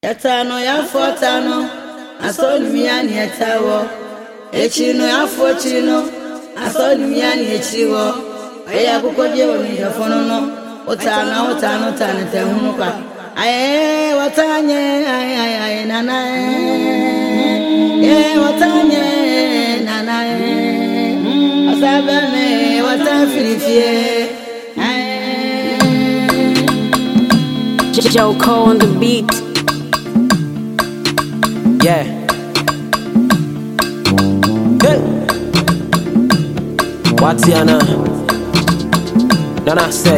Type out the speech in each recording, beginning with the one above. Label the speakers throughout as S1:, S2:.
S1: Yatano ya fotano, asolu miani yatawo. Echino ya fochino, asolu miani echiwo. Eya kukoje woni yafonono, otano tane hunuka. Aye watanye aye nanae. Watanye nanae. Asabane watafirifie.
S2: Joe Cole on the beat.
S3: Yeah. Hey. What's Yana? Nana say,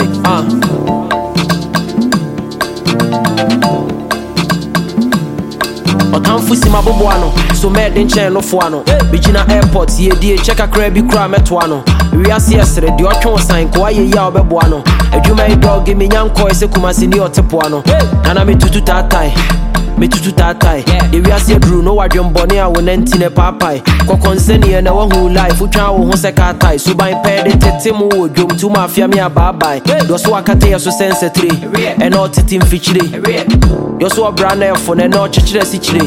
S3: Otamfusi maboboano, so mad in chain no fuano. Bijina airport, ye check a crabby cram at wano. We are yesterday, the auction sign, Kwaye Yao Bebuano. A Juma dog give me young coy secumasini or tepuano. And I'm to tatai. Me tutu tatai. The we are see drew no wadjum bonia when entine papai. Ko conseni and one who life who chow who sekatai. So by pede tetimu drum to mafia me a babai. Those who are katea so sensitive and not team fichiri. You're so a brand air for the no chichire sichiri.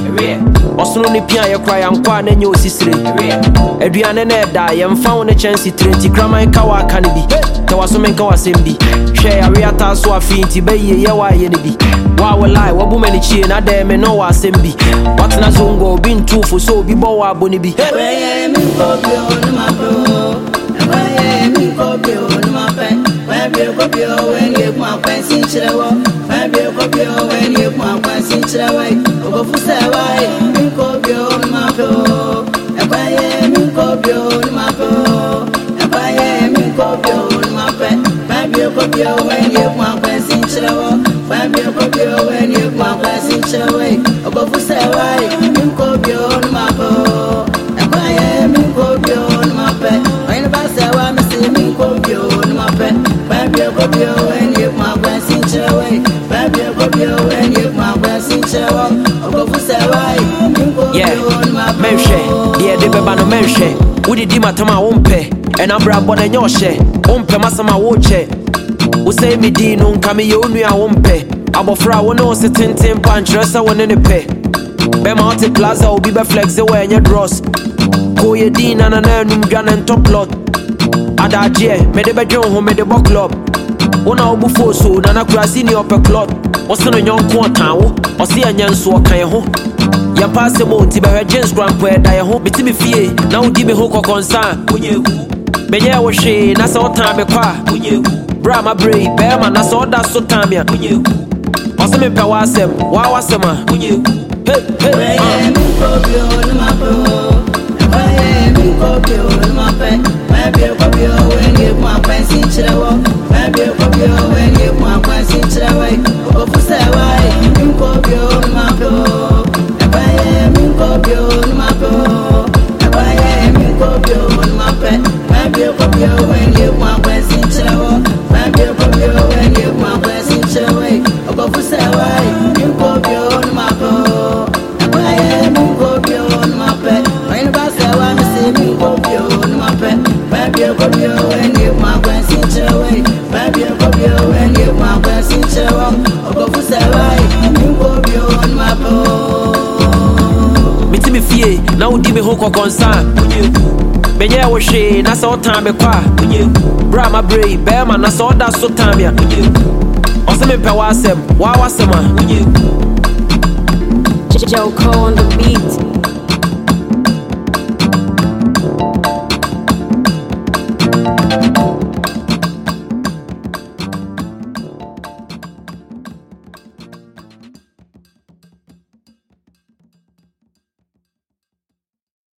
S3: Osno ni pia ya cry and quan and yo sisri. Adriana Neda, I am found a chance to 30 grandma and kawa canibi. Tawasumen kawasimbi. Share a reata so a finti bay yawa yenibi. Wow, lie, what woman is she? Not there, me no assembly. But na zongo been too for so be bowa bonibi.
S1: Where me copy on my bro. Where me copy on my pen. Where be copy when you want to see Chilawa. Where be copy when you want to see Chilawa. Over for Sawai, me copy on my bro. Where me copy on my bro. Where me copy on my pen. Where be copy when you want to see Chilawa. Where be copy when you want to see Chilawa. Over for Sawai, me copy on my bro. Where me copy on my pen. When the boss say me see me copy on my pen. Where be copy when you want to see Chilawa. Where be copy when you want to see Chilawa. Over for Sawai, me copy on my bro.
S3: Menche, yeah, the beba no menche. Udi di matama umpe. And I'm brabo na nyoshe. Umpe masama woche. Usay me di nung kami yonu ya umpe. Abofra wono se tintin punch resa wone ne pe. Bema hoti plaza obi be flex the way nye dross. Koye di na num dwana and top lot. Adajie, me de bedron ho me de bo club. Wona obu fo so na kurasi ni ope club. Osi no nyonko otanwo, osi anyanso okan ho. Ya passe mo nti be James Grandpa da ye ho bitimi fie na wodi me ho kokonsan onyehu benye wo hwe na se otan me kwa onyehu bra ma brei be ma na se oda so tan me onyehu oseme pe wasem wa wasem a onyehu hey
S1: me copy on my bro me copy on my pen be copy when you want to see Chilawa be copy when you want to see Chilawa go for Sawai me copy on my bro me copy on my bro me copy on my pen be copy when you want to see Chilawa be copy when you want to see Chilawa go for Sawai me copy on my bro me copy on my pen when the boss say me see me copy on my pen be copy when you want to see Chilawa be copy when you want to see Chilawa go for Sawai me copy on my bro.
S3: Mitimi fie na wodi me ho kokonsan benye wo hwe na se otan me kwa bra ma brei be ma na se oda so tan me oseme pe wasem wa wasem a
S2: Joe Cole on the beat.